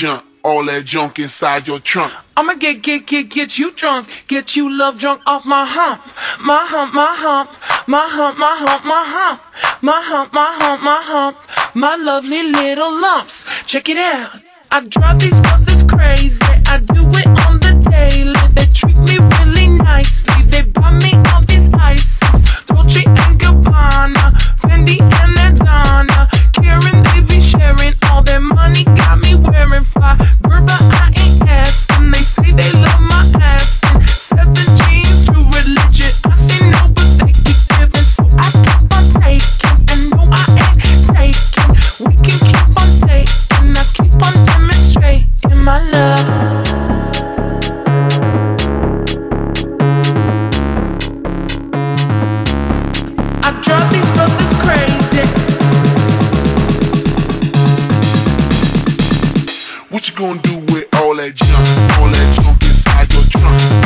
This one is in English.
all that junk inside your trunk. I'ma get you drunk, get you love drunk off my hump, my hump, my hump, my hump, my hump, my hump, my hump, my hump, my hump, my lovely little lumps. Check it out. I drive these brothers crazy. I do it on the daily. They treat me really nicely. They buy me all these ices, Dolce and Gabbana, Fendi and Adana. Karen, they be sharing all their money. Got me wearing fly Gerber, I ain't asking. They say they love my ass and 7 jeans, true religion. I say no, but they keep giving, so I keep on taking. And no, I ain't taking. We can keep on taking. I keep on demonstrating my love. I drive these brothers crazy. What you gonna do with all that junk inside your trunk?